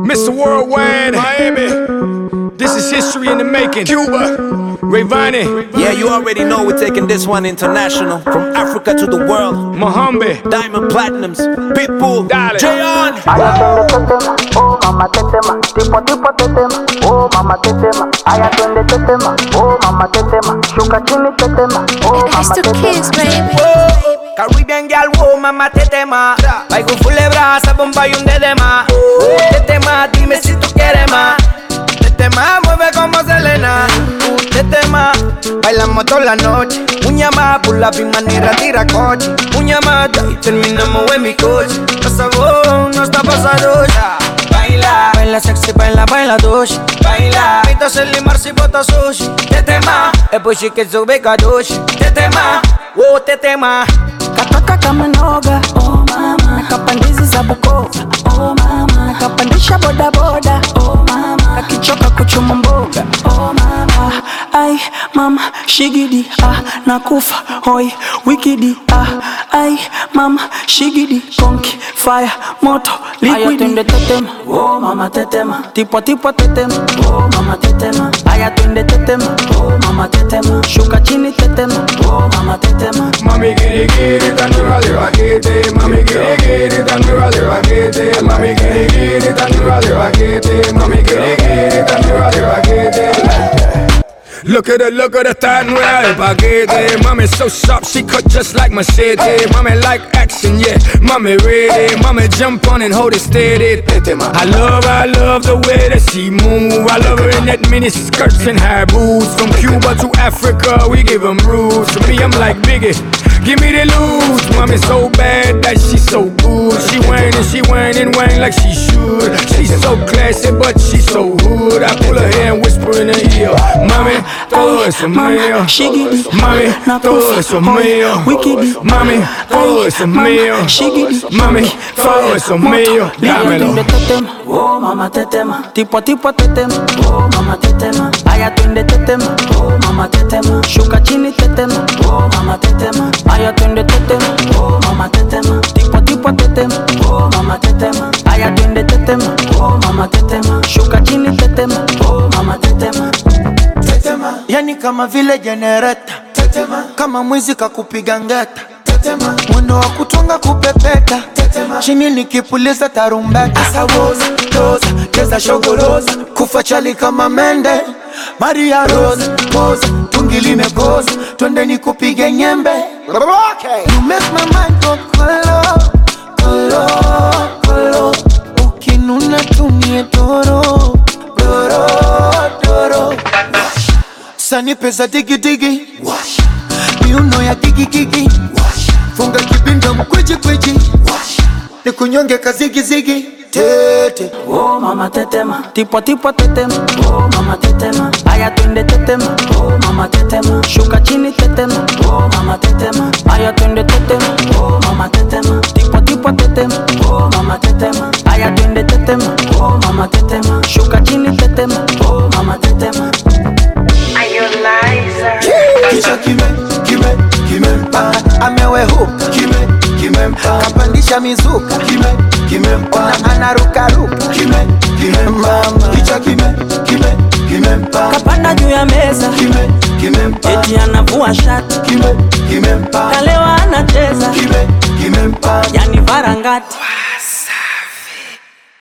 Mr. Worldwide, Miami. This is history in the making. Cuba, Rayvani. Yeah, you already know we're taking this one international. From Africa to the world. Mohambe, Diamond Platinums, Pitbull, Dale. J-On. Aya twende tetema, oh mama tetema, tipo tipo tetema, oh mama tetema. Aya twende tetema, oh mama tetema, shuka chini tetema, oh mama tetema. Caribbean girl, oh mama tetema. Baigo full de brasa, bomba y un dedema. Tetema, dime si tú quieres más. Tetema, mueve como Selena. Tetema, bailamos toda la noche. Uña más, por la manera tira coche. Uña más, y terminamos en mi coche. Por favor, no está pasando ya. Baila, baila sexy, baila, baila doce. Baila, pita se limar si bota sushi. Tetema, e poi che sube kadoshi. Tetema, oh tetema. Katoka kama noga, oh mama. Nakapandizi za Bukova, oh mama. Nakapandisha boda boda, oh mama. Nakichoka kuchuma mboga, oh mama. Ai mama, shigidi, nakufa, hoi, wikidi, ai mama, shigidi, konki, fire, moto, liquidi. Aya twende tetema, oh mama tetema. Tipo tipo tetema, oh mama tetema. Aya twende tetema, oh mama tetema. Shuka chini tetema, oh mama tetema. Mami giri tanura de vaquete. Mami giri tanura de vaquete. Mami giri tanura de vaquete. Mami giri tanura de vaquete. Look at her, está nueva de paquete. Mami so sharp, she cut just like machete. Mami like action, yeah, mami ready. Mami jump on and hold it steady. I love the way that she move. I love her in that mini skirts and high boots. From Cuba to Africa, we give them rules. For me, I'm like Biggie, give me the loot. Mami so bad that she so good. She whine and whine like she should. She's so classy, but she's so hood. I pull her hair and whisper in her ear, Mami, todo eso mío. Mami, todo eso mío. Mami, todo eso mío. Mami, todo eso mío. Dámelo. Oh mama tetema, tipo tipo tetema, oh mama tetema. Aya twende tetema, oh mama tetema. Shuka chini tetema, oh mama tetema. Aya twende tetema, oh mama tetema. Tipo tipo tetema, oh mama tetema. Aya twende tetema, oh mama tetema. Shuka chini tetema, oh mama tetema. Tetema, yani kama vile jenereta. Tetema, kama mwizi kakupiga ngeta. Tetema, mwendo wa kutunga kupepeta. Tetema, chini nikipuliza tarumbeta. Asawoza, toza, cheza shogoloza. Kufa chali kama mende. Maria Rose, pose, tungi limekoza. Twende nikupige nyembe. Okay. You make my mind go kolo, kolo, kolo. Ukinuna tumie doro, doro, doro. Sani pesa digi digi. Miuno ya gigi gigi. Funga kibinda mkweji kweji. Nikunyonge kazigi zigi. Tete. Oh mama tetema, tipo tipo tetema, oh mama tetema. Aya twende tetema, oh mama tetema. Shuka chini tetema, oh mama tetema. Aya twende tetema, oh mama tetema. Tipo tipo tetema, oh mama tetema. Aya twende tetema, oh mama tetema. Shuka chini tetema, oh mama tetema. Kisha kimempa amewe huka kimempa kapandisha mizuka kimempa na anarukaruka kimempa kisha kimempa Kapanda juu ya meza kimempa eti anavua shati kimempa na leo